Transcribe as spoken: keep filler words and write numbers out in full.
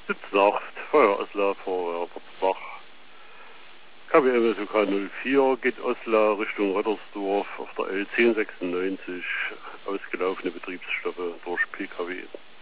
Gute Nacht, Feuer Osla vor Bach. K W M S O K null vier geht Osla Richtung Röttersdorf auf der L zehn sechsundneunzig ausgelaufene Betriebsstoffe durch P K W.